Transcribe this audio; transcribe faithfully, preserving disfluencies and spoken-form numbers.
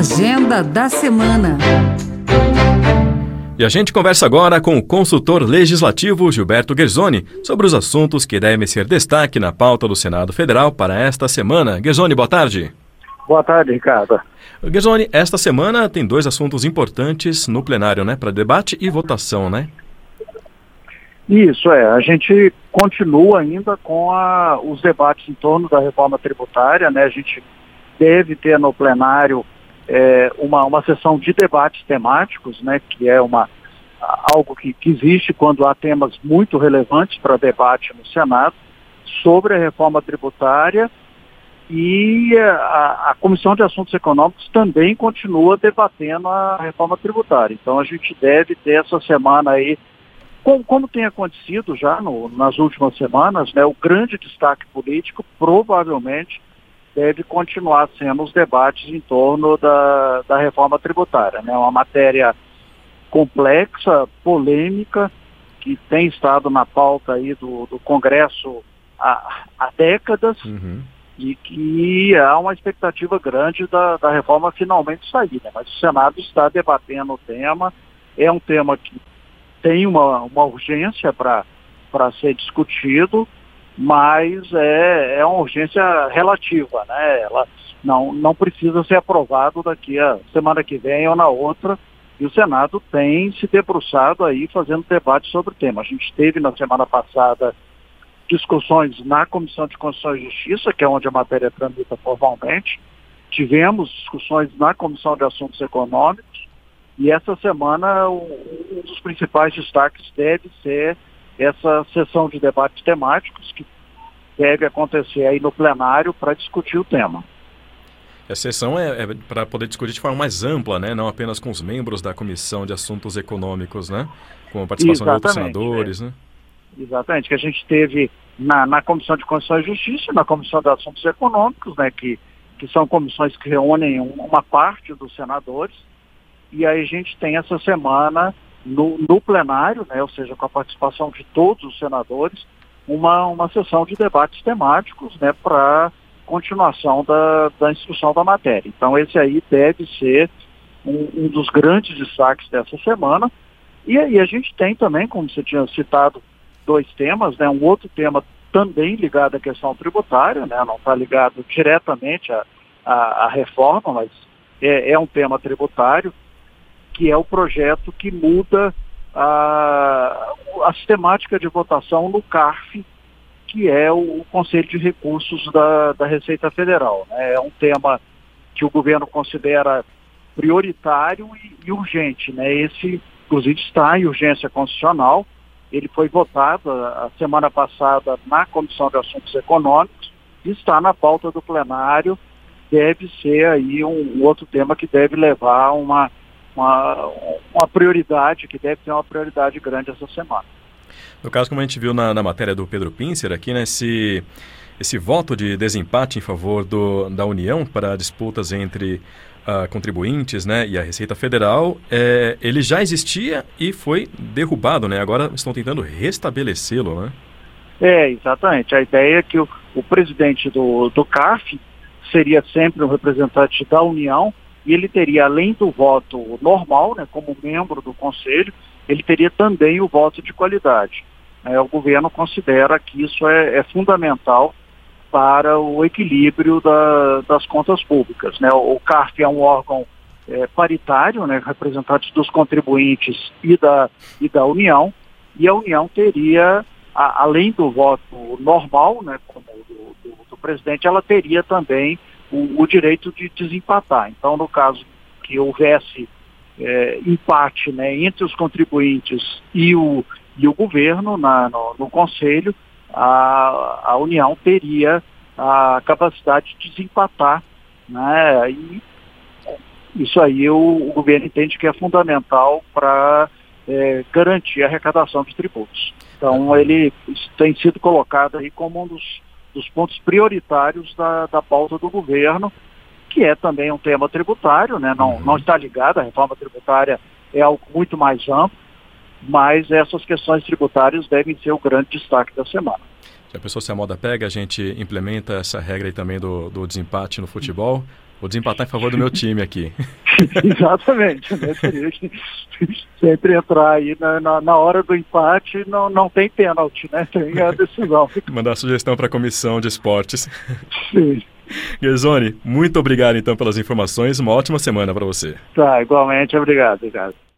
Agenda da semana. E a gente conversa agora com o consultor legislativo Gilberto Guerzoni sobre os assuntos que devem ser destaque na pauta do Senado Federal para esta semana. Guerzoni, boa tarde. Boa tarde, Ricardo. Guerzoni, esta semana tem dois assuntos importantes no plenário, né? Para debate e votação, né? Isso, é. A gente continua ainda com a, os debates em torno da reforma tributária, né? A gente deve ter no plenário é, uma, uma sessão de debates temáticos, né? Que é uma, algo que, que existe quando há temas muito relevantes para debate no Senado sobre a reforma tributária. E a, a Comissão de Assuntos Econômicos também continua debatendo a reforma tributária. Então a gente deve ter essa semana aí, como, como tem acontecido já no, nas últimas semanas, né, o grande destaque político provavelmente deve continuar sendo os debates em torno da, da reforma tributária. Né, uma matéria complexa, polêmica, que tem estado na pauta aí do, do Congresso há, há décadas. Uhum. E que há uma expectativa grande da, da reforma finalmente sair, né? Mas o Senado está debatendo o tema, é um tema que tem uma, uma urgência para ser discutido, mas é, é uma urgência relativa, né? Ela não, não precisa ser aprovado daqui a semana que vem ou na outra, e o Senado tem se debruçado aí fazendo debate sobre o tema. A gente teve na semana passada discussões na Comissão de Constituição e Justiça, que é onde a matéria tramita formalmente. Tivemos discussões na Comissão de Assuntos Econômicos e essa semana um dos principais destaques deve ser essa sessão de debates temáticos que deve acontecer aí no plenário para discutir o tema. A sessão é, é para poder discutir de forma mais ampla, né? Não apenas com os membros da Comissão de Assuntos Econômicos, né? Com a participação Exatamente, de outros senadores, é. né? Exatamente, que a gente teve na, na Comissão de Constituição e Justiça, na Comissão de Assuntos Econômicos, né, que, que são comissões que reúnem uma parte dos senadores, e aí a gente tem essa semana no, no plenário, né, ou seja, com a participação de todos os senadores, uma, uma sessão de debates temáticos, né, para continuação da, da instrução da matéria. Então esse aí deve ser um, um dos grandes destaques dessa semana, e aí a gente tem também, como você tinha citado, dois temas, né? Um outro tema também ligado à questão tributária, né? Não está ligado diretamente à, à, à reforma, mas é, é um tema tributário, que é o projeto que muda a, a sistemática de votação no CARF, que é o Conselho de Recursos da, da Receita Federal. Né? É um tema que o governo considera prioritário e, e urgente. Né? Esse, inclusive, está em urgência constitucional. Ele foi votado a semana passada na Comissão de Assuntos Econômicos e está na pauta do plenário. Deve ser aí um, um outro tema que deve levar uma, uma, uma prioridade, que deve ter uma prioridade grande essa semana. No caso, como a gente viu na, na matéria do Pedro Pincer aqui, né, esse, esse voto de desempate em favor do, da União para disputas entre Uh, contribuintes, né, e a Receita Federal, é, ele já existia e foi derrubado, né? Agora estão tentando restabelecê-lo, né? É, exatamente. A ideia é que o, o presidente do, do CARF seria sempre um representante da União e ele teria, além do voto normal, né, como membro do Conselho, ele teria também o voto de qualidade. É, o governo considera que isso é, é fundamental para o equilíbrio da, das contas públicas. Né? O CARF é um órgão é, paritário, né, representante dos contribuintes e da, e da União, e a União teria, a, além do voto normal, né, como do, do, do presidente, ela teria também o, o direito de desempatar. Então, no caso que houvesse é, empate, né, entre os contribuintes e o, e o governo na, no, no Conselho, A, a União teria a capacidade de desempatar, né? E isso aí o, o governo entende que é fundamental para é, garantir a arrecadação de tributos. Então ele tem sido colocado aí como um dos, dos pontos prioritários da, da pauta do governo, que é também um tema tributário, né? Não, não está ligado, a reforma tributária é algo muito mais amplo, mas essas questões tributárias devem ser o grande destaque da semana. Já pensou se a moda pega, a gente implementa essa regra aí também do, do desempate no futebol? Vou desempatar em favor do meu time aqui. Exatamente, né? Teria que sempre entrar aí na, na, na hora do empate, não, não tem pênalti, né? Tem a decisão. Mandar sugestão para a comissão de esportes. Sim. Gersoni, muito obrigado então pelas informações, uma ótima semana para você. Tá, igualmente, obrigado, obrigado.